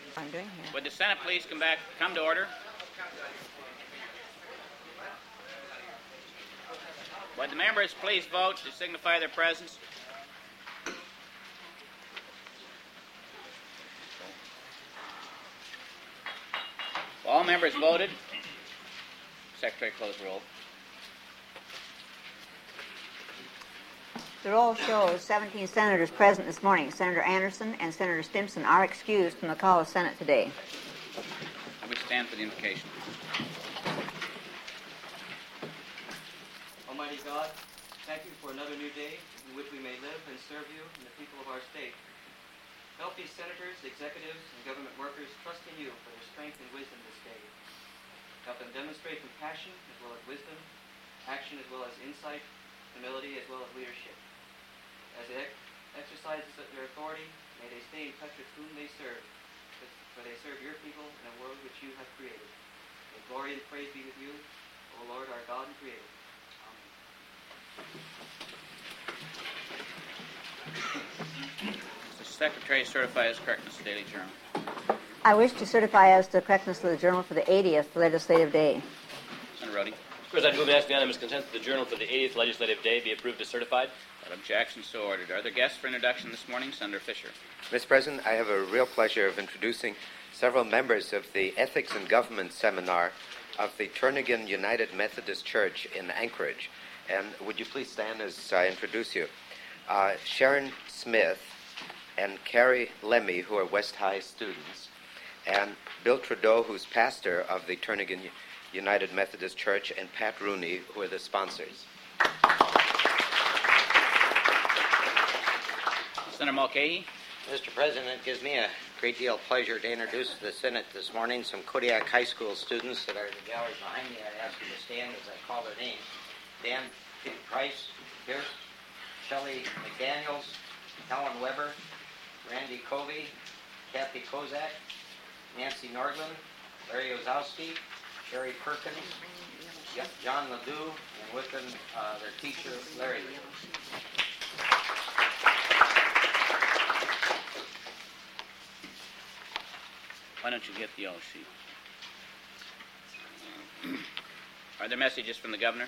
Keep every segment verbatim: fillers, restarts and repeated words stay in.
I'm doing here. Would the Senate please come back, come to order? Would the members please vote to signify their presence? All members voted. Secretary, close roll. The roll shows seventeen senators present this morning. Senator Anderson and Senator Stimson are excused from the call of Senate today. I would stand for the invocation. Almighty God, thank you for another new day in which we may live and serve you and the people of our state. Help these senators, executives, and government workers trust in you for their strength and wisdom this day. Help them demonstrate compassion as well as wisdom, action as well as insight, humility as well as leadership. As they ex- exercise their authority, may they stay in touch with whom they serve, for they serve your people in a world which you have created. May glory and praise be with you, O Lord, our God and Creator. The Secretary certify as correctness of the Daily Journal. I wish to certify as to the correctness of the journal for the eightieth legislative day. Senator Rhodey. Mister President, I move and ask unanimous consent that the journal for the eightieth legislative day be approved as certified. Without objection, so ordered. Are there guests for introduction this morning? Senator Fisher. Mister President, I have a real pleasure of introducing several members of the Ethics in Government Seminar of the Turnagain United Methodist Church in Anchorage. And would you please stand as I introduce you? Uh, Sharon Smith and Carrie Lemmy, who are West High students, and Bill Trudeau, who's pastor of the Turnagain United Methodist Church, and Pat Rooney, who are the sponsors. Senator Mulcahy. Mister President, it gives me a great deal of pleasure to introduce to the Senate this morning some Kodiak High School students that are in the gallery behind me. I ask you to stand as I call their names. Dan Price, Pierce, Shelley McDaniels, Helen Weber, Randy Covey, Kathy Kozak, Nancy Nordland, Larry Ozowski, Sherry Perkins, John Ledoux, and with them uh, their teacher, Larry. Why don't you get the yellow sheet? Are there messages from the governor?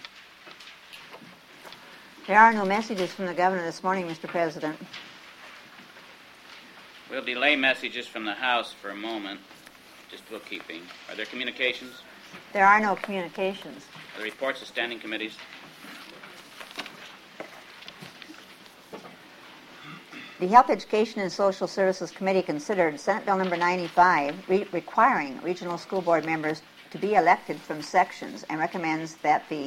There are no messages from the governor this morning, Mister President. We'll delay messages from the House for a moment, just bookkeeping. Are there communications? There are no communications. Are there reports of standing committees? The Health, Education, and Social Services Committee considered Senate Bill number ninety-five re- requiring regional school board members to be elected from sections and recommends that the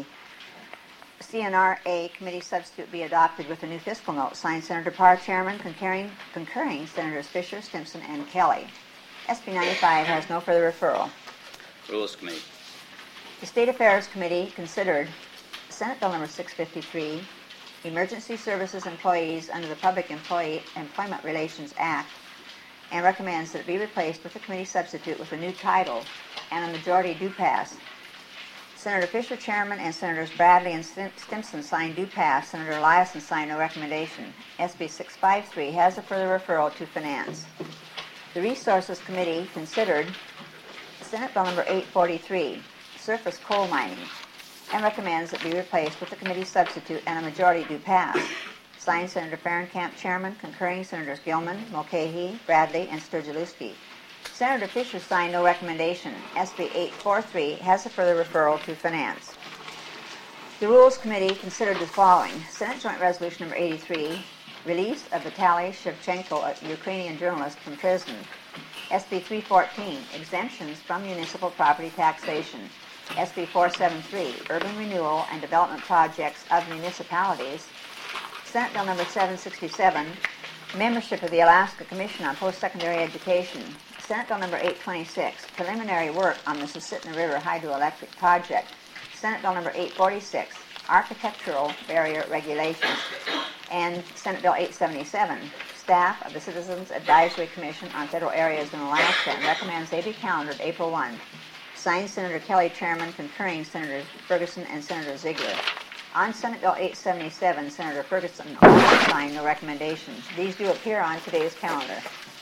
C N R A committee substitute be adopted with a new fiscal note. Signed, Senator Parr, Chairman, concurring, concurring Senators Fisher, Stimson, and Kelly. S B ninety-five has no further referral. Rules Committee. The State Affairs Committee considered Senate Bill number six fifty-three, Emergency Services Employees under the Public Employee Employment Relations Act, and recommends that it be replaced with a committee substitute with a new title, and a majority do pass. Senator Fisher, Chairman, and Senators Bradley and Stimson signed do pass. Senator Eliason signed no recommendation. S B six fifty-three has a further referral to Finance. The Resources Committee considered Senate Bill number eight forty-three, Surface Coal Mining, and recommends it be replaced with a committee substitute and a majority do pass. Signed, Senator Fahrenkamp, Chairman, concurring Senators Gilman, Mulcahy, Bradley, and Sturgielewski. Senator Fisher signed no recommendation. S B eight forty-three has a further referral to Finance. The Rules Committee considered the following: Senate Joint Resolution number eighty-three, release of Vitaly Shevchenko, a Ukrainian journalist, from prison. S B three fourteen, exemptions from municipal property taxation. S B four seventy-three, urban renewal and development projects of municipalities. Senate Bill number seven sixty-seven, membership of the Alaska Commission on Post-Secondary Education. Senate Bill number eight twenty-six, preliminary work on the Susitna River Hydroelectric Project. Senate Bill number eight forty-six, architectural barrier regulations. And Senate Bill eight seventy-seven, staff of the Citizens Advisory Commission on Federal Areas in Alaska, and recommends they be calendared April first. Signed, Senator Kelly, Chairman, concurring Senators Ferguson and Senator Ziegler. On Senate Bill eight seventy-seven, Senator Ferguson also signed no recommendation. These do appear on today's calendar.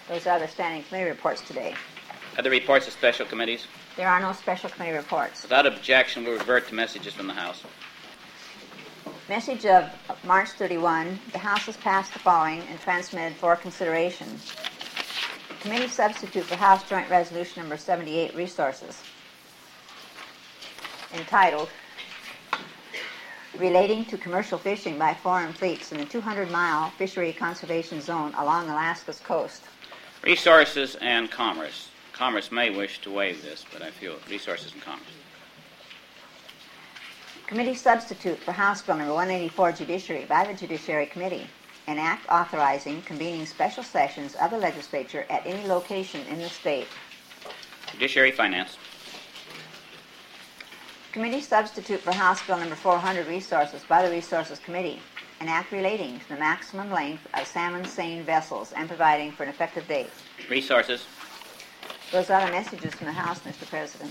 Those are the standing committee reports today. Other reports of special committees? There are no special committee reports. Without objection, we'll revert to messages from the House. Message of March thirty-first, the House has passed the following and transmitted for consideration. Committee substitute for House Joint Resolution Number seventy-eight, Resources, entitled Relating to Commercial Fishing by Foreign Fleets in the two hundred mile Fishery Conservation Zone along Alaska's coast. Resources and Commerce. Commerce may wish to waive this, but I feel Resources and Commerce. Committee substitute for House Bill Number one eighty-four, Judiciary, by the Judiciary Committee, an act authorizing convening special sessions of the legislature at any location in the state. Judiciary, Finance. Committee substitute for House Bill Number four hundred, Resources, by the Resources Committee, an act relating to the maximum length of salmon seine vessels and providing for an effective date. Resources. Those are the messages from the House, Mister President.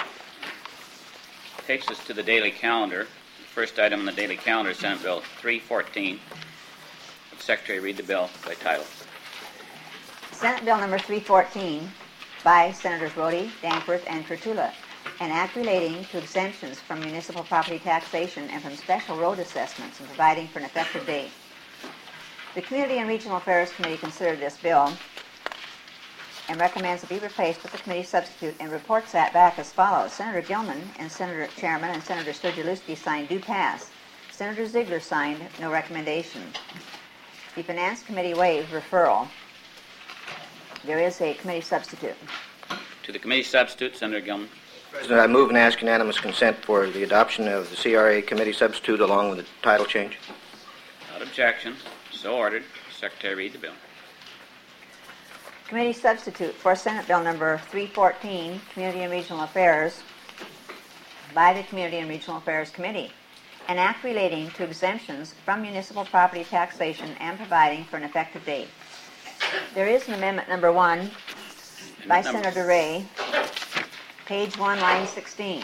Takes us to the daily calendar. The first item on the daily calendar is Senate Bill three fourteen. Would the Secretary read the bill by title? Senate Bill Number three fourteen by Senators Rhodey, Danforth, and Kurtula, an act relating to exemptions from municipal property taxation and from special road assessments and providing for an effective date. The Community and Regional Affairs Committee considered this bill and recommends it be replaced with the committee substitute and reports that back as follows. Senator Gilman and Senator Chairman and Senator Sturgill signed do pass. Senator Ziegler signed no recommendation. The Finance Committee waived referral. There is a committee substitute. To the committee substitute, Senator Gilman. President, I move and ask unanimous consent for the adoption of the C R A committee substitute along with the title change. Without objection, so ordered. Secretary, read the bill. Committee substitute for Senate Bill Number three fourteen, Community and Regional Affairs, by the Community and Regional Affairs Committee, an act relating to exemptions from municipal property taxation and providing for an effective date. There is an amendment number one by Amendment number- Senator Ray, page one, line sixteen.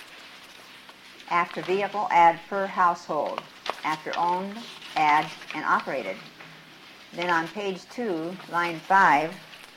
After vehicle, add per household. After owned, add and operated. Then on page two, line five,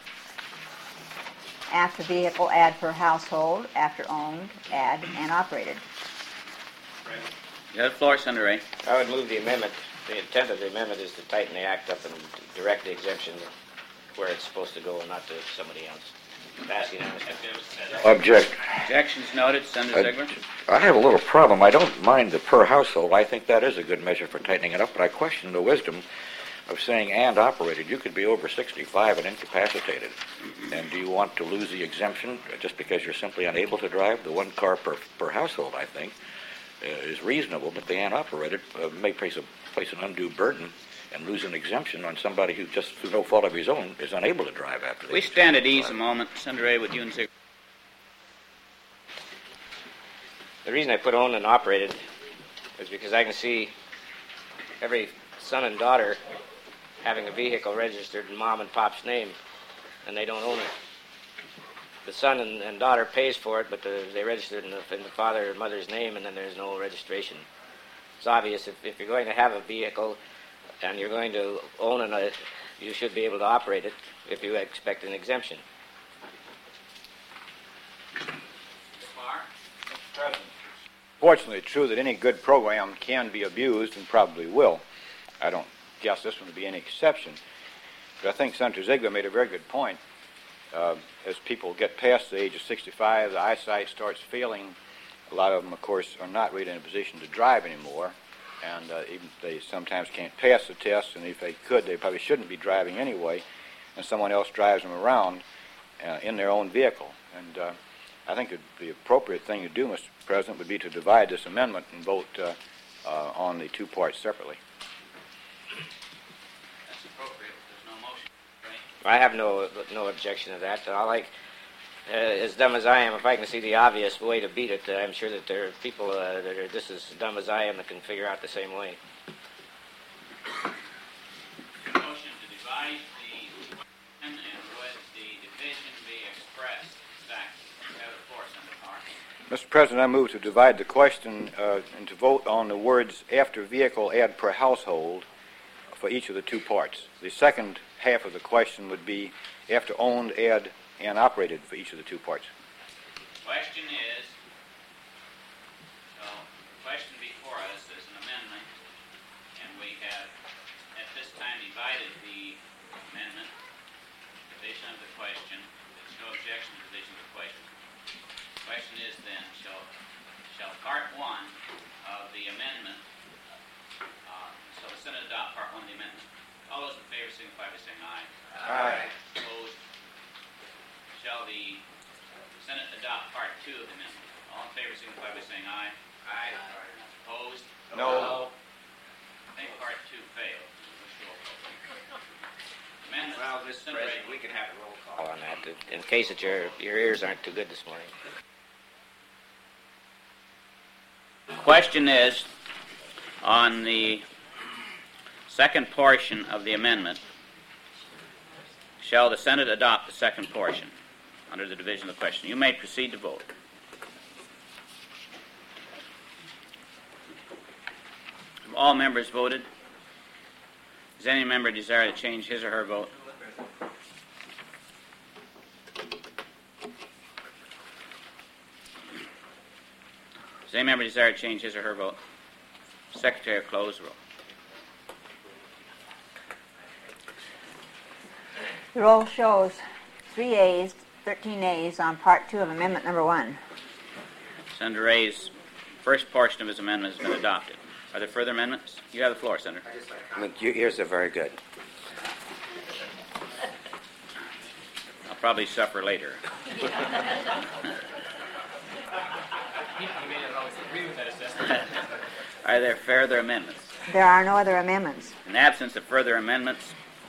after vehicle, add per household. After owned, add and operated. You have the floor, Senator Ray. I would move the amendment. The intent of the amendment is to tighten the act up and direct the exemption where it's supposed to go and not to somebody else. Pass unanimously. Object. Objections noted. Senator Uh, Ziegler. I have a little problem. I don't mind the per household. I think that is a good measure for tightening it up, but I question the wisdom of saying and operated. You could be over sixty-five and incapacitated. And do you want to lose the exemption just because you're simply unable to drive? The one car per, per household, I think, uh, is reasonable, but the and operated uh, may place, a, place an undue burden and lose an exemption on somebody who, just through no fault of his own, is unable to drive after We they stand at ease a moment. Senator Ray, would you and Ziegler? The reason I put owned and operated is because I can see every son and daughter having a vehicle registered in mom and pop's name, and they don't own it. The son and, and daughter pays for it, but the, they register it in the, in the father or mother's name, and then there's no registration. It's obvious if, if you're going to have a vehicle and you're going to own it, you should be able to operate it if you expect an exemption. Fortunately, it's true that any good program can be abused and probably will. I don't guess this one would be any exception. But I think Senator Ziegler made a very good point. Uh, as people get past the age of sixty-five, the eyesight starts failing. A lot of them, of course, are not really in a position to drive anymore. And uh, even they sometimes can't pass the test, and if they could, they probably shouldn't be driving anyway, and someone else drives them around uh, in their own vehicle. And uh, I think the appropriate thing to do, Mister President, would be to divide this amendment and vote uh, uh, on the two parts separately. That's appropriate. There's no motion. I have no no objection to that. I like, uh, as dumb as I am, if I can see the obvious way to beat it, uh, I'm sure that there are people uh, that are just as dumb as I am that can figure out the same way. Motion to divide the question and would the division be expressed? Exactly. You have the floor, Senator Carr. Mister President, I move to divide the question uh, and to vote on the words after vehicle add per household for each of the two parts. The second half of the question would be after owned, ed, and operated for each of the two parts. Question is, so the question before us is an amendment, and we have at this time divided the amendment, division of the question. There's no objection to division of the question. The question is then, shall, shall part one of the amendment, uh, shall the Senate adopt part one of the amendment? All those in favor signify by saying aye. Aye. Opposed? Shall the Senate adopt part two of the amendment? All in favor signify by saying aye. Aye. Opposed? No. I think part two failed. Let's roll call. Amendment. Well, Mister Senate President, rate. we can have a roll call on that, in case that your, your ears aren't too good this morning. The question is, on the second portion of the amendment, shall the Senate adopt the second portion under the division of the question? You may proceed to vote. Have all members voted? Does any member desire to change his or her vote? Does any member desire to change his or her vote? Secretary, close the roll. The roll shows three yeas, thirteen nays on part two of amendment number one. Senator Ray's first portion of his amendment has been adopted. Are there further amendments? You have the floor, Senator. I mean, your ears are very good. I'll probably suffer later. Are there further amendments? There are no other amendments. In the absence of further amendments,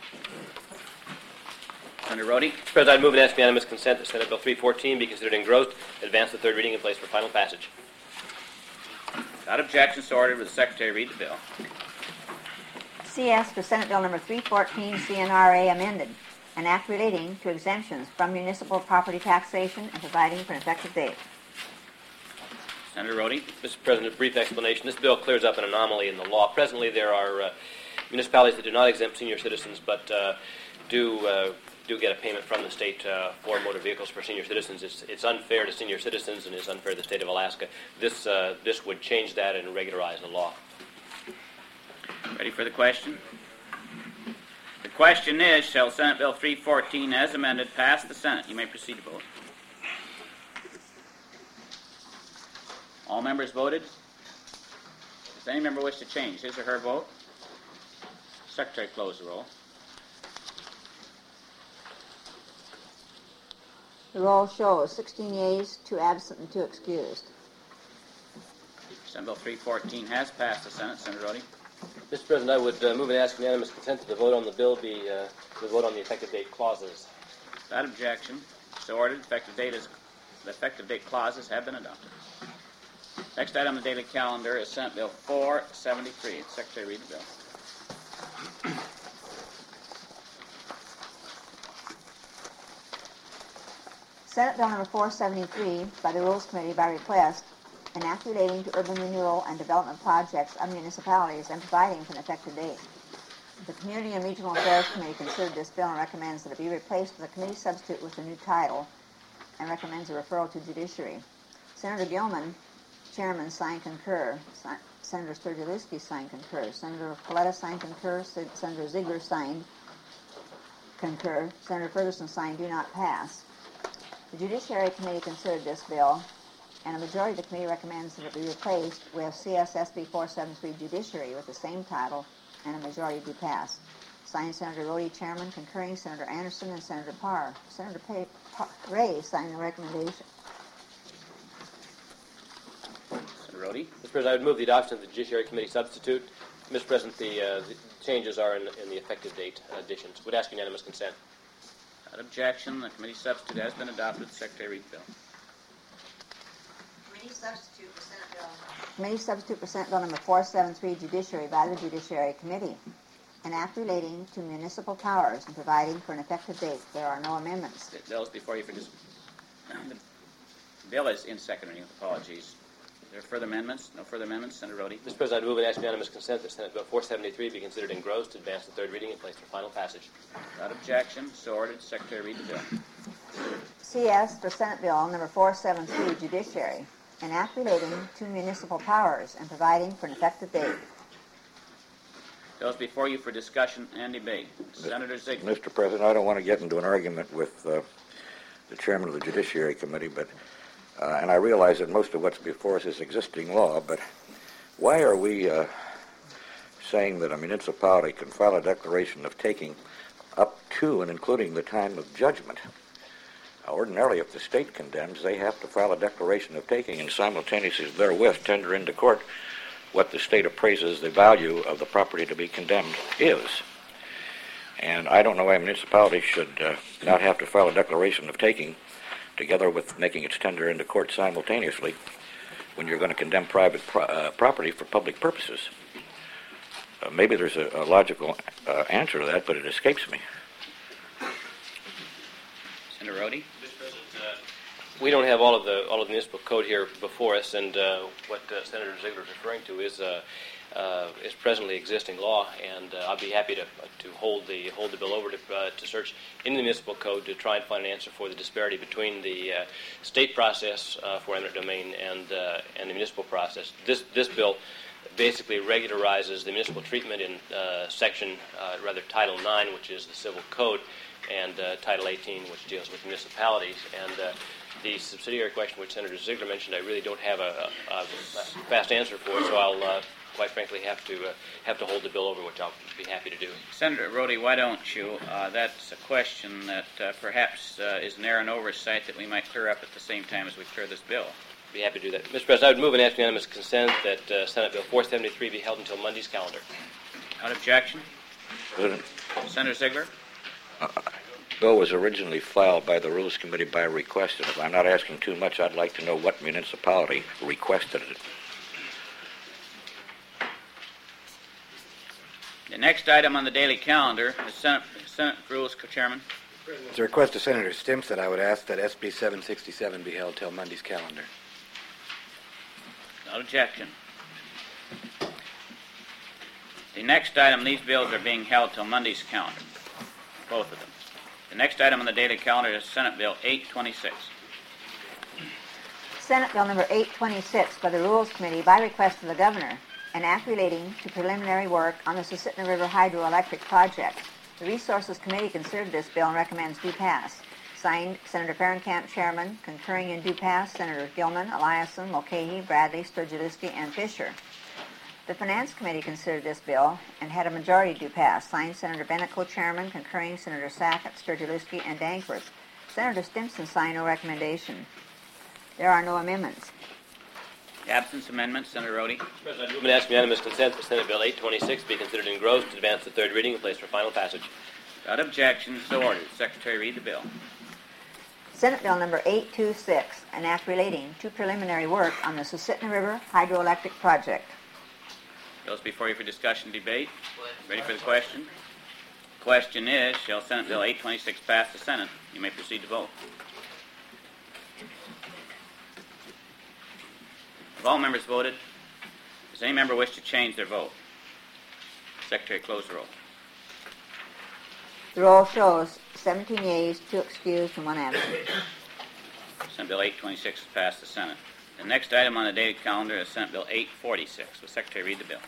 Senator Rhodey? Mister President, I move and ask unanimous consent that Senate Bill three fourteen be considered engrossed, advance the third reading, and place for final passage. Without objection, so ordered. Will the Secretary read the bill? C S for Senate Bill number three fourteen, C N R A amended, an act relating to exemptions from municipal property taxation and providing for an effective date. Senator Rhodey? Mister President, a brief explanation. This bill clears up an anomaly in the law. Presently, there are uh, municipalities that do not exempt senior citizens, but uh, do uh, do get a payment from the state uh, for motor vehicles for senior citizens. It's, it's unfair to senior citizens and is unfair to the state of Alaska. This uh, this would change that and regularize the law. Ready for the question? The question is, shall Senate Bill three fourteen as amended pass the Senate? You may proceed to vote. All members voted? Does any member wish to change his or her vote? Secretary, close the roll. The roll shows sixteen yeas, two absent, and two excused. Senate Bill three fourteen has passed the Senate. Senator Rhodey? Mister President, I would uh, move and ask unanimous consent that the vote on the bill be uh, the vote on the effective date clauses. Without objection, so ordered. Effective date is, the effective date clauses have been adopted. Next item on the daily calendar is Senate Bill four seventy-three. Secretary, read the bill. Senate Bill number four seventy-three, by the Rules Committee by request, an act relating to urban renewal and development projects of municipalities and providing for an effective date. The Community and Regional Affairs Committee considered this bill and recommends that it be replaced with a committee substitute with a new title and recommends a referral to Judiciary. Senator Gilman, Chairman, signed concur. Si- Senator Sturgielewski signed concur. Senator Coletta signed concur. Se- Senator Ziegler signed concur. Senator Ferguson signed do not pass. The Judiciary Committee considered this bill, and a majority of the committee recommends that it be replaced with C S S B four seventy-three Judiciary with the same title, and a majority do pass. Signed Senator Rhodey, Chairman, concurring Senator Anderson and Senator Parr. Senator Pay- Parr- Ray signed the recommendation. Senator Rhodey? Mister President, I would move the adoption of the Judiciary Committee substitute. Mister President, the, uh, the changes are in, in the effective date additions. Would ask unanimous consent. Without objection, the committee substitute has been adopted. Secretary, read the bill. Committee substitute for Senate Bill. Committee substitute for Senate Bill number four seventy-three Judiciary by the Judiciary Committee. An act relating to municipal powers and providing for an effective date. There are no amendments. The bill is before you for just... The bill is in second reading. Apologies. there further amendments? No further amendments. Senator Rhodey. Mister President, I move and ask unanimous consent that Senate Bill four seventy-three be considered engrossed, advanced to third reading, and placed for final passage. Without objection, so ordered. Secretary, read the bill. C S for Senate Bill number four seventy-three, Judiciary, an act relating to municipal powers and providing for an effective date. Bills before you for discussion and debate. Senator Ziegler. Mister President, I don't want to get into an argument with uh, the chairman of the Judiciary Committee, but uh, and I realize that most of what's before us is existing law, but why are we uh, saying that a municipality can file a declaration of taking up to and including the time of judgment? Uh, ordinarily, if the state condemns, they have to file a declaration of taking and simultaneously therewith tender into court what the state appraises the value of the property to be condemned is. And I don't know why a municipality should uh, not have to file a declaration of taking together with making its tender into court simultaneously when you're going to condemn private pro- uh, property for public purposes. Uh, maybe there's a, a logical uh, answer to that, but it escapes me. Senator Rhodey. We don't have all of the all of the municipal code here before us, and uh, what uh, Senator Ziegler is referring to is uh, uh, is presently existing law, and uh, I'll be happy to to hold the hold the bill over to uh, to search in the municipal code to try and find an answer for the disparity between the uh, state process uh, for eminent domain and uh, and the municipal process. This this bill basically regularizes the municipal treatment in uh, section uh, rather Title nine, which is the civil code, and uh, Title eighteen, which deals with municipalities. And uh, the subsidiary question, which Senator Ziegler mentioned, I really don't have a, a, a fast answer for, so I'll uh, quite frankly have to uh, have to hold the bill over, which I'll be happy to do. Senator Rhodey, why don't you? Uh, that's a question that uh, perhaps uh, is an error and oversight that we might clear up at the same time as we clear this bill. Be happy to do that. Mister President, I would move and ask unanimous consent that uh, Senate Bill four seventy-three be held until Monday's calendar. Without objection. President, Senator Ziegler. uh, bill was originally filed by the Rules Committee by request, and if I'm not asking too much, I'd like to know what municipality requested it. The next item on the daily calendar is Senate, Senate Rules Chairman. At the request of Senator Stimson, I would ask that S B seven sixty-seven be held till Monday's calendar. Without objection. The next item, these bills are being held till Monday's calendar, both of them. The next item on the daily calendar is Senate Bill eight twenty-six. Senate Bill number eight twenty-six by the Rules Committee by request of the Governor, an act relating to preliminary work on the Susitna River Hydroelectric Project. The Resources Committee considered this bill and recommends due pass. Signed, Senator Ferencamp, Chairman. Concurring in due pass, Senators Gilman, Eliason, Mulcahy, Bradley, Sturgill-Lewski, and Fisher. The Finance Committee considered this bill and had a majority due pass. Signed, Senator Bennett, co-chairman. Concurring, Senator Sackett, Sturgill-Lewski, and Dankworth. Senator Stimson signed no recommendation. There are no amendments. Absence amendments, Senator Rhodey. President, I move and ask unanimous consent that Senate Bill eight twenty-six be considered engrossed, advanced to third reading, and placed for final passage. Without objection, so ordered. Secretary, read the bill. Senate Bill number eight twenty-six, an act relating to preliminary work on the Susitna River Hydroelectric Project. Bills before you for discussion and debate. Ready for the question? Question is, shall Senate Bill eight twenty-six pass the Senate? You may proceed to vote. Have all members voted? Does any member wish to change their vote? Secretary, close the roll. The roll shows seventeen yeas, two excused, and one absent. Senate Bill eight twenty-six has passed the Senate. The next item on the daily calendar is Senate Bill eight forty-six. Will Secretary read the bill?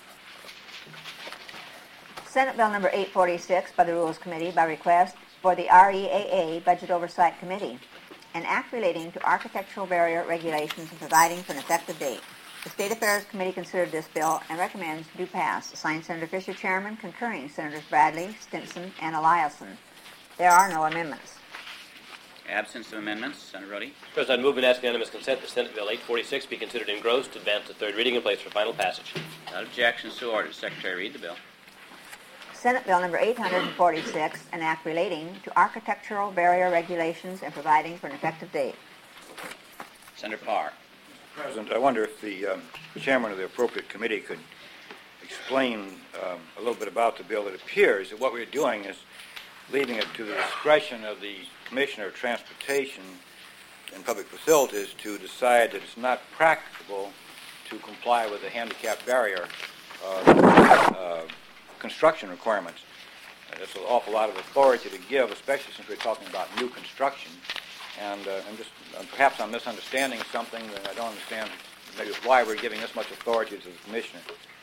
Senate Bill number eight forty-six by the Rules Committee by request for the R E A A Budget Oversight Committee, an act relating to architectural barrier regulations and providing for an effective date. The State Affairs Committee considered this bill and recommends due pass. Signed, Senator Fisher, Chairman. Concurring, Senators Bradley, Stimson, and Eliason. There are no amendments. Absence of amendments, Senator Rhodey. President, I move and ask unanimous consent that Senate Bill eight forty-six be considered engrossed, advanced to third reading, and placed for final passage. Without objection, so ordered. Secretary, read the bill. Senate Bill number eight forty-six, an act relating to architectural barrier regulations and providing for an effective date. Senator Parr. President, I wonder if the um, chairman of the appropriate committee could explain um, a little bit about the bill. It appears that what we're doing is leaving it to the discretion of the Commissioner of Transportation and Public Facilities to decide that it's not practicable to comply with the handicap barrier uh, uh, construction requirements. Uh, That's an awful lot of authority to give, especially since we're talking about new construction. And uh, I'm just, uh, perhaps I'm misunderstanding something that I don't understand maybe why we're giving this much authority to the Commissioner.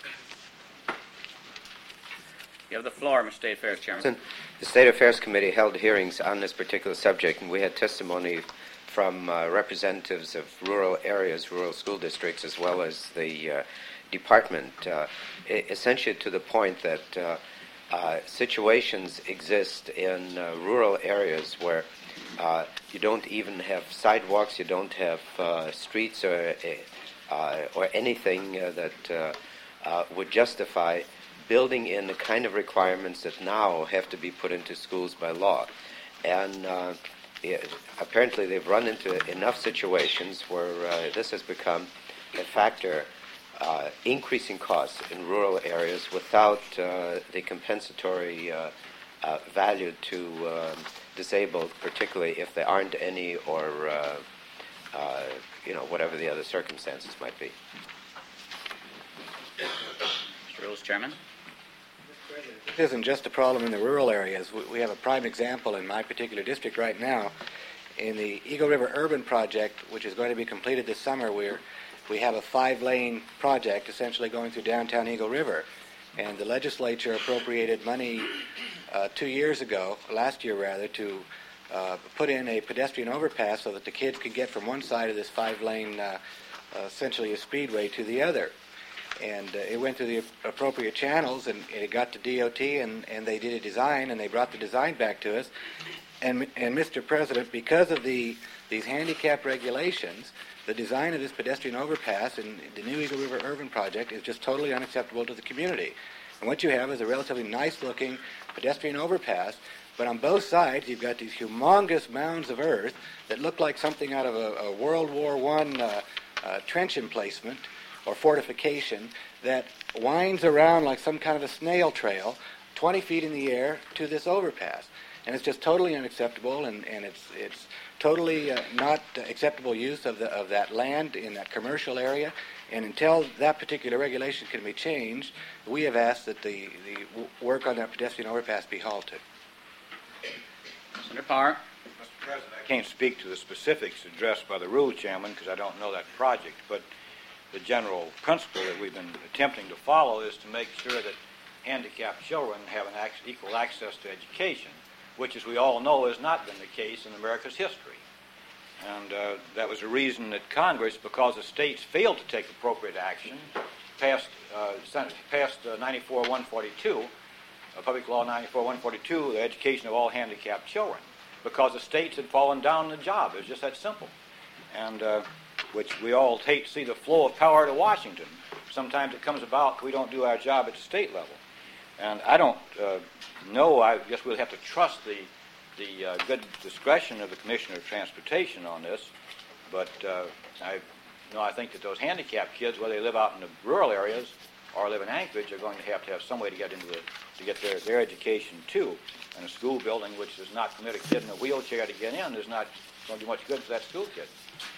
You have the floor, Mister State Affairs Chairman. The State Affairs Committee held hearings on this particular subject, and we had testimony from uh, representatives of rural areas, rural school districts, as well as the uh, department, uh, essentially to the point that uh, uh, situations exist in uh, rural areas where uh, you don't even have sidewalks, you don't have uh, streets or uh, or anything uh, that uh, uh, would justify building in the kind of requirements that now have to be put into schools by law. And uh, it, apparently they've run into enough situations where uh, this has become a factor uh, increasing costs in rural areas without uh, the compensatory uh, uh, value to uh, disabled, particularly if there aren't any or, uh, uh, you know, whatever the other circumstances might be. Mister Rules Chairman. This isn't just a problem in the rural areas. We- We have a prime example in my particular district right now. In the Eagle River Urban Project, which is going to be completed this summer, we're, we have a five-lane project essentially going through downtown Eagle River. And the legislature appropriated money uh, two years ago, last year rather, to uh, put in a pedestrian overpass so that the kids could get from one side of this five-lane, uh, uh, essentially a speedway, to the other. And uh, it went through the appropriate channels, and, and it got to D O T, and, and they did a design, and they brought the design back to us. And, and Mister President, because of the these handicap regulations, the design of this pedestrian overpass in the new Eagle River Urban Project is just totally unacceptable to the community. And what you have is a relatively nice-looking pedestrian overpass, but on both sides you've got these humongous mounds of earth that look like something out of a, a World War One uh, uh, trench emplacement or fortification that winds around like some kind of a snail trail twenty feet in the air to this overpass. And it's just totally unacceptable, and, and it's it's totally uh, not uh, acceptable use of the of that land in that commercial area. And until that particular regulation can be changed, we have asked that the, the w- work on that pedestrian overpass be halted. Senator Parr. Mister President, I can't speak to the specifics addressed by the Rules Chairman because I don't know that project, but the general principle that we've been attempting to follow is to make sure that handicapped children have an ac- equal access to education, which, as we all know, has not been the case in America's history. And uh, that was a reason that Congress, because the states failed to take appropriate action, passed, uh, passed uh, ninety-four one forty-two, uh, Public Law ninety-four one forty-two, the education of all handicapped children, because the states had fallen down the job. It was just that simple. And uh, which we all hate to see the flow of power to Washington. Sometimes it comes about we don't do our job at the state level. And I don't uh, know, I guess we'll have to trust the, the uh, good discretion of the Commissioner of Transportation on this, but uh, I, you know, I think that those handicapped kids, whether they live out in the rural areas or live in Anchorage, are going to have to have some way to get into the, to get their, their education too. And a school building which does not permit a kid in a wheelchair to get in is not going to do much good for that school kid.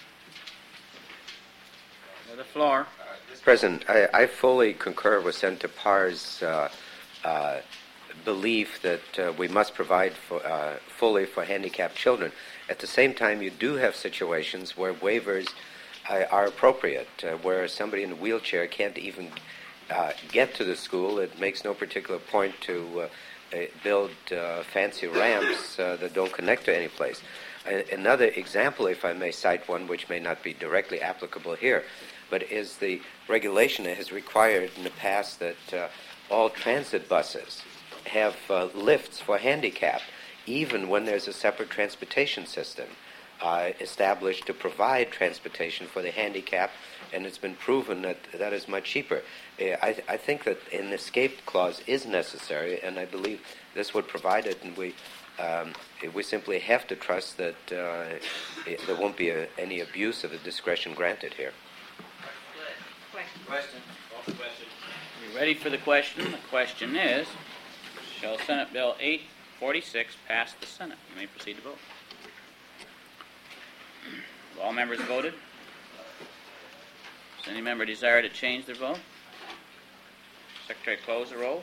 The floor. Mister President, I, I fully concur with Senator Parr's uh, uh, belief that uh, we must provide for, uh, fully for handicapped children. At the same time, you do have situations where waivers uh, are appropriate, uh, where somebody in a wheelchair can't even uh, get to the school. It makes no particular point to uh, uh, build uh, fancy ramps uh, that don't connect to any place. Uh, another example, if I may cite one which may not be directly applicable here, but is the regulation that has required in the past that uh, all transit buses have uh, lifts for handicapped, even when there's a separate transportation system uh, established to provide transportation for the handicapped, and it's been proven that that is much cheaper. Uh, I, th- I think that an escape clause is necessary, and I believe this would provide it, and we um, we simply have to trust that uh, it, there won't be a, any abuse of the discretion granted here. Question. Question. You ready for the question? The question is, shall Senate Bill eight forty-six pass the Senate? You may proceed to vote. Have all members voted? Does any member desire to change their vote? Secretary, close the roll.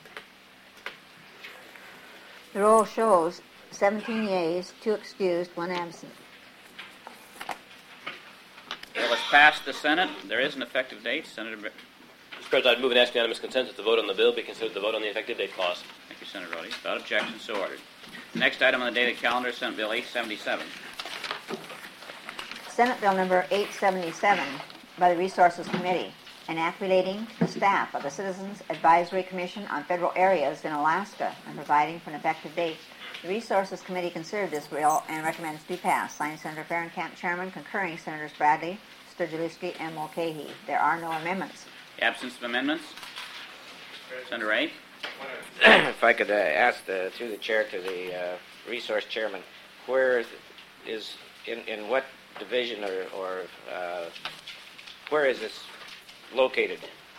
The roll shows seventeen yeas, two excused, one absent. Bill is passed the Senate. There is an effective date. Senator. Br- Mister President, I'd move and ask unanimous consent that the vote on the bill be considered the vote on the effective date clause. Thank you, Senator Roddy. Without objection, so ordered. Next item on the daily calendar, Senate Bill eight seventy-seven. Senate Bill number eight seventy-seven by the Resources Committee, an act relating to the staff of the Citizens Advisory Commission on Federal Areas in Alaska and providing for an effective date. The Resources Committee considered this bill and recommends do pass. Signed, Senator Fahrenkamp, Chairman, concurring Senators Bradley, Sturgill-Lewski, and Mulcahy. There are no amendments. Absence of amendments. Senator Ray. If I could uh, ask the, through the chair to the uh, resource chairman, where is, in, in what division or, or uh, where is this located?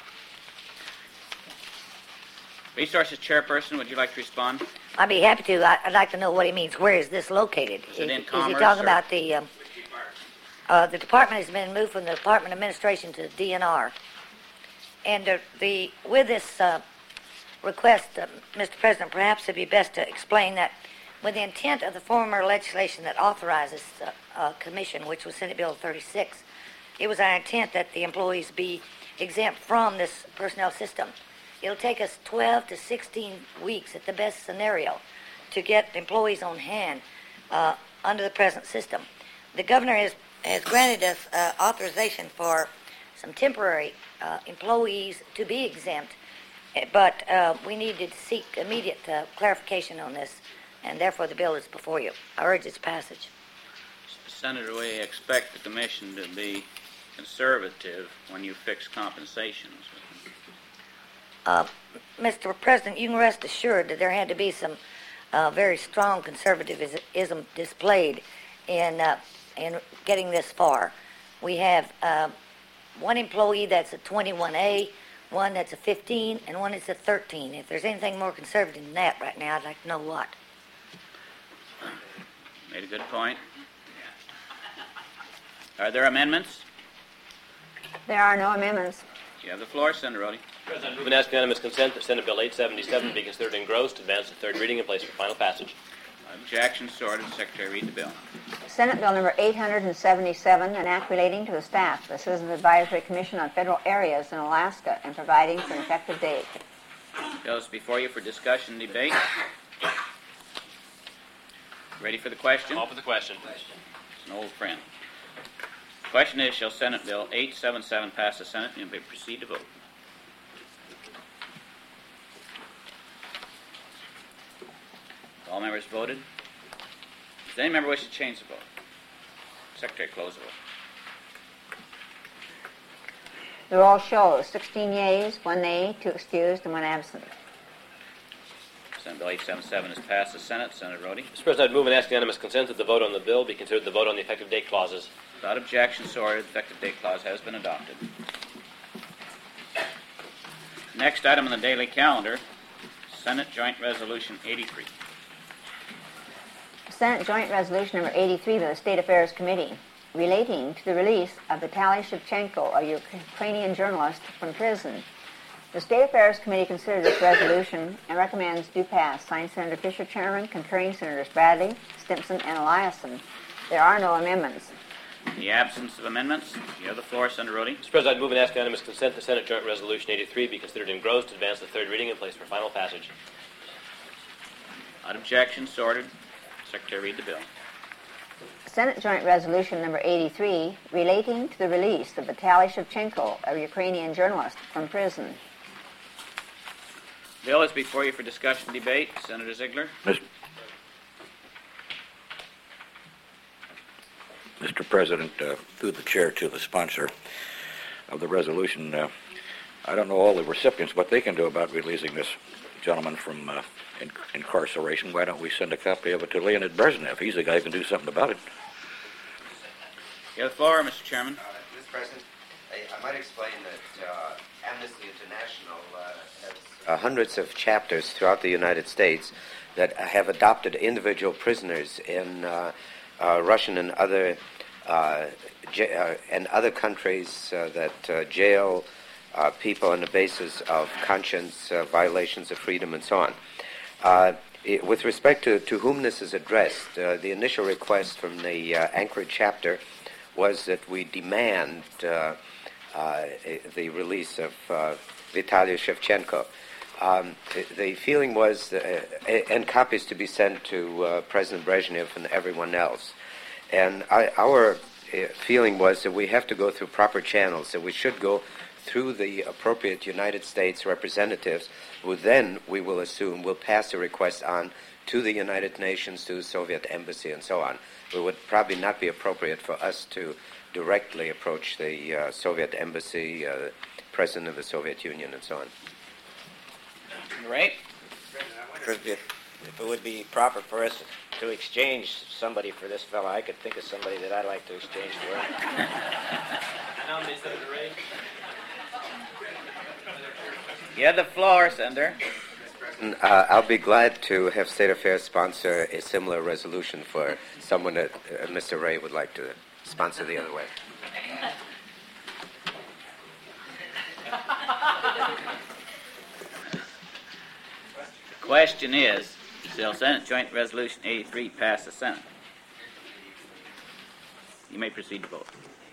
Resources Chairperson, would you like to respond? I'd be happy to. I- I'd like to know what he means. Where is this located? Is it in is Commerce he talking or- about the... Um, uh, the department has been moved from the Department of Administration to the D N R. And uh, the with this uh, request, uh, Mister President, perhaps it'd be best to explain that with the intent of the former legislation that authorizes the uh, commission, which was Senate Bill thirty-six, it was our intent that the employees be exempt from this personnel system. It'll take us twelve to sixteen weeks at the best scenario to get employees on hand uh, under the present system. The governor has, has granted us uh, authorization for some temporary uh, employees to be exempt, but uh, we need to seek immediate uh, clarification on this, and therefore the bill is before you. I urge its passage. Senator, we expect the commission to be conservative when you fix compensations. Uh, Mister President, you can rest assured that there had to be some uh, very strong conservatism displayed in uh, in getting this far. We have uh, one employee that's a twenty-one A, one that's a fifteen, and one that's a thirteen. If there's anything more conservative than that right now, I'd like to know what. Made a good point. Are there amendments? There are no amendments. You have the floor, Senator Roddy. President, I move and ask unanimous consent that Senate Bill eight seventy-seven be considered engrossed, advance to third reading, and placed for final passage. Objection, so ordered. Secretary, read the bill. Senate Bill number eight seventy-seven, an act relating to the staff of the Citizens Advisory Commission on Federal Areas in Alaska and providing for an effective date. Bill is before you for discussion and debate. Ready for the question? Call for the question. It's an old friend. Question is, shall Senate Bill eight seventy-seven pass the Senate? You may proceed to vote. All members voted. Does any member wish to change the vote? Secretary, close the vote. The roll shows sixteen yeas, one nay, two excused, and one absent. Senate Bill eight seventy-seven is passed the Senate. Senator Roddy. Mister President, I'd move and ask unanimous consent that the vote on the bill be considered the vote on the effective date clauses. Without objection, so ordered. The effective date clause has been adopted. Next item on the daily calendar, Senate Joint Resolution eighty-three. Senate Joint Resolution number eighty-three by the State Affairs Committee relating to the release of Vitaly Shevchenko, a Ukrainian journalist, from prison. The State Affairs Committee considered this resolution and recommends do pass. Signed, Senator Fisher, Chairman, concurring Senators Bradley, Stimson, and Eliason. There are no amendments. In the absence of amendments, you have the floor, Senator Roddy. Mister President, I'd move and ask unanimous consent that Senate Joint Resolution eighty-three be considered engrossed, advance to third reading, and placed for final passage. Without objection, so ordered. Secretary, read the bill. Senate Joint Resolution number eighty-three relating to the release of Vitaly Shevchenko, a Ukrainian journalist, from prison. Bill is before you for discussion and debate. Senator Ziegler. Mister President, uh, through the chair to the sponsor of the resolution, uh, I don't know all the recipients what they can do about releasing this gentleman from uh, in- incarceration. Why don't we send a copy of it to Leonid Brezhnev? He's the guy who can do something about it. You have the floor, Mister Chairman. Uh, Mister President, I, I might explain that uh, Amnesty International uh, has uh, hundreds of chapters throughout the United States that have adopted individual prisoners in uh, uh, Russian and other uh, j- uh, and other countries uh, that uh, jail uh, people on the basis of conscience, uh, violations of freedom, and so on. Uh, it, with respect to, to whom this is addressed, uh, the initial request from the uh, Anchorage chapter was that we demand uh, uh, the release of uh, Vitaly Shevchenko. Um, the feeling was, uh, and copies to be sent to uh, President Brezhnev and everyone else. And I, our uh, feeling was that we have to go through proper channels, that we should go through the appropriate United States representatives, who then, we will assume, will pass the request on to the United Nations, to the Soviet embassy, and so on. It would probably not be appropriate for us to directly approach the uh, Soviet embassy, uh, President of the Soviet Union, and so on. Right? If, if it would be proper for us to exchange somebody for this fellow, I could think of somebody that I'd like to exchange for him. Nominate Senator Ray. You have the floor, Senator. Uh, I'll be glad to have State Affairs sponsor a similar resolution for someone that uh, Mister Ray would like to sponsor the other way. The question is, shall Senate Joint Resolution eighty-three pass the Senate? You may proceed to vote.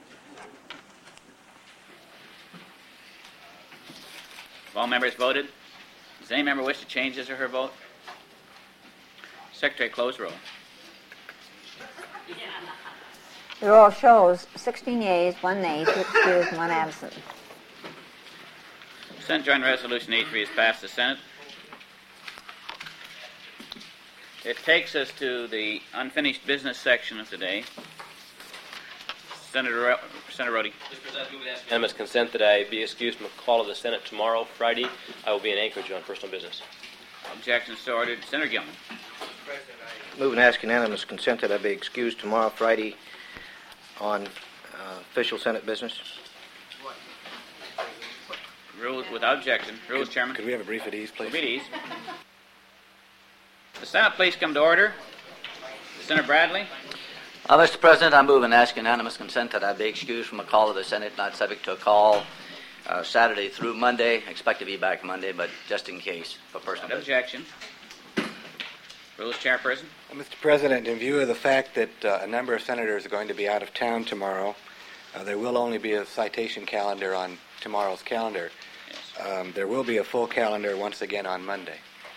Have all members voted? Does any member wish to change his or her vote? Secretary, close roll. The roll shows sixteen yeas, one nay, two excused, one absent. Senate Joint Resolution eighty-three is passed the Senate. It takes us to the unfinished business section of today. Senator Ro- Senator Rhodey. Mister President, we would ask unanimous consent that I be excused from the call of the Senate tomorrow, Friday. I will be in Anchorage on personal business. Objection so ordered. Senator Gilman. Move and ask unanimous consent that I be excused tomorrow, Friday, on uh, official Senate business. Rules without objection. Rules, Chairman. Could we have a brief at ease, please? Brief at ease. The Senate, please come to order. Senator Bradley. Uh, Mister President, I move and ask unanimous consent that I be excused from a call of the Senate, not subject to a call uh, Saturday through Monday. Expect to be back Monday, but just in case for personal Without business. objection. Rules, Chairperson. Well, Mister President, in view of the fact that uh, a number of senators are going to be out of town tomorrow, uh, there will only be a citation calendar on tomorrow's calendar. Yes. Um, there will be a full calendar once again on Monday.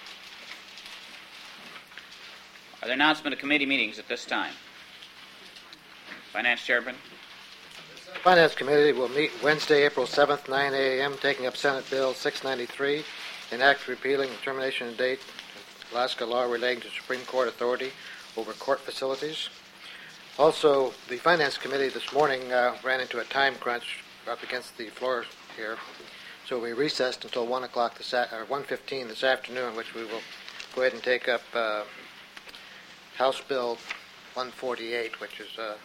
Are there announcement of committee meetings at this time? Finance Chairman. Finance Committee will meet Wednesday, April seventh, nine a.m., taking up Senate Bill six ninety-three, an act repealing the termination date of Alaska law relating to Supreme Court authority over court facilities. Also, the Finance Committee this morning uh, ran into a time crunch up against the floor here, so we recessed until one o'clock this a- or one fifteen this afternoon, which we will go ahead and take up uh, House Bill one forty-eight, which is uh,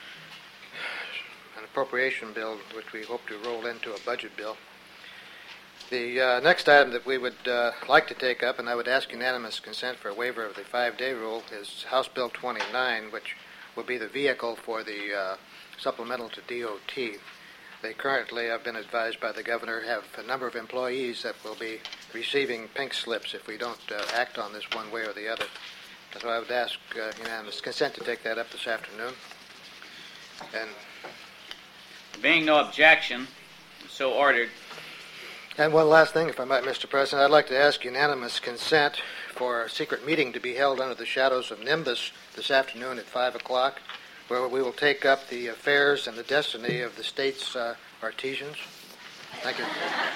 an appropriation bill which we hope to roll into a budget bill. The uh, next item that we would uh, like to take up, and I would ask unanimous consent for a waiver of the five-day rule, is House Bill twenty-nine, which will be the vehicle for the uh, supplemental to D O T. They currently, I've been advised by the governor, have a number of employees that will be receiving pink slips if we don't uh, act on this one way or the other. So I would ask uh, unanimous consent to take that up this afternoon. And Being no objection, so ordered. And one last thing, if I might, Mister President, I'd like to ask unanimous consent for a secret meeting to be held under the shadows of Nimbus this afternoon at five o'clock, where we will take up the affairs and the destiny of the state's uh, artisans. Thank you.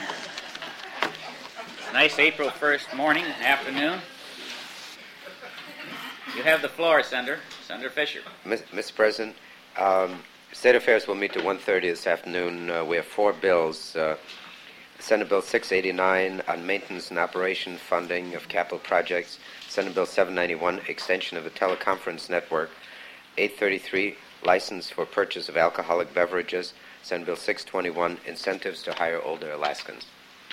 Nice April first morning, afternoon. You have the floor, Senator. Senator Fisher. Mister President, um, State Affairs will meet at one thirty this afternoon. Uh, we have four bills. Uh, Senate Bill six eighty-nine on maintenance and operation funding of capital projects. Senate Bill seven ninety-one, extension of the teleconference network. eight thirty-three, license for purchase of alcoholic beverages. Senate Bill six twenty-one, incentives to hire older Alaskans.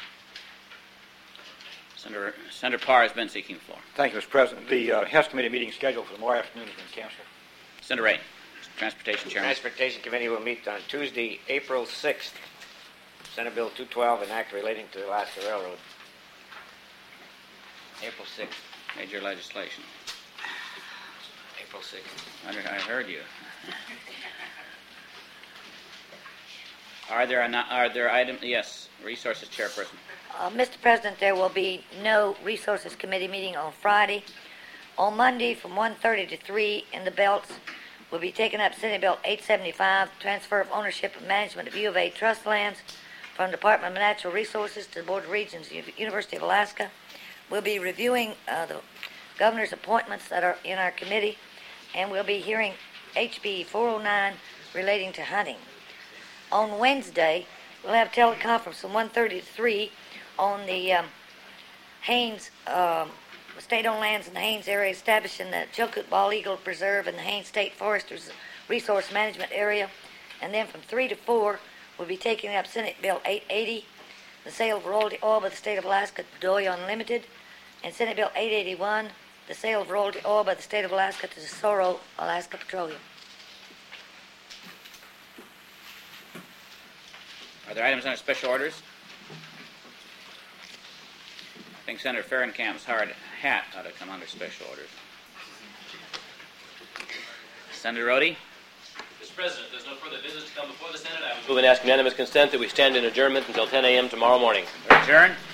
Senator, Senator Parr has been seeking the floor. Thank you, Mister President. The uh, Hess Committee meeting scheduled for tomorrow afternoon has been canceled. Senator Ray. Transportation Chairman. Transportation Committee will meet on Tuesday, April sixth. Senate Bill two twelve, an act relating to the Alaska Railroad. April sixth. Major legislation. April sixth. I I heard you. Are there an, are there items? Yes, Resources Chairperson. Uh, Mister President, there will be no Resources Committee meeting on Friday. On Monday, from one thirty to three in the belts, we'll be taking up Senate Bill eight seventy-five, transfer of ownership and management of U of A trust lands from the Department of Natural Resources to the Board of Regents, University of Alaska. We'll be reviewing uh, the governor's appointments that are in our committee, and we'll be hearing H B four oh nine relating to hunting. On Wednesday, we'll have teleconference from one thirty to three on the um, Haynes um, state-owned lands in the Haynes area, establishing the Chilkoot Bald Eagle Preserve in the Haynes State Forest Resource Management Area. And then from three to four, we'll be taking up Senate Bill eight eighty, the sale of royalty oil by the state of Alaska to Bedoya Unlimited, and Senate Bill eight eighty-one, the sale of royalty oil by the state of Alaska to Tesoro Alaska Petroleum. Are there items under special orders? I think Senator Fahrenkamp's hard hat ought to come under special orders. Senator Rhodey? Mister President, if there's no further business to come before the Senate, I would move and ask unanimous consent that we stand in adjournment until ten a.m. tomorrow morning. We're adjourned.